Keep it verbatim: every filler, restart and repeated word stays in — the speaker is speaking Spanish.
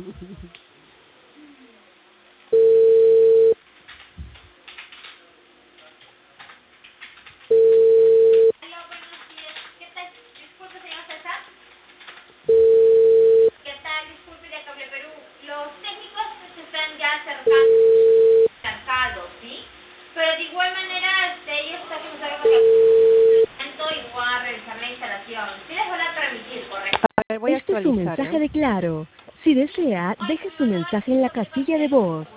¿Qué tal? Disculpe, señor César. ¿Qué tal? Disculpe de Cable Perú. Los técnicos se están ya acercando, acercados, ¿sí? Pero de igual manera, este, ellos están haciendo y puedan realizar la instalación. Sí les van a permitir, ¿correcto? A ver, voy a Este es un actualizar, mensaje ¿eh? de Claro. Si desea, deje su mensaje en la casilla de voz.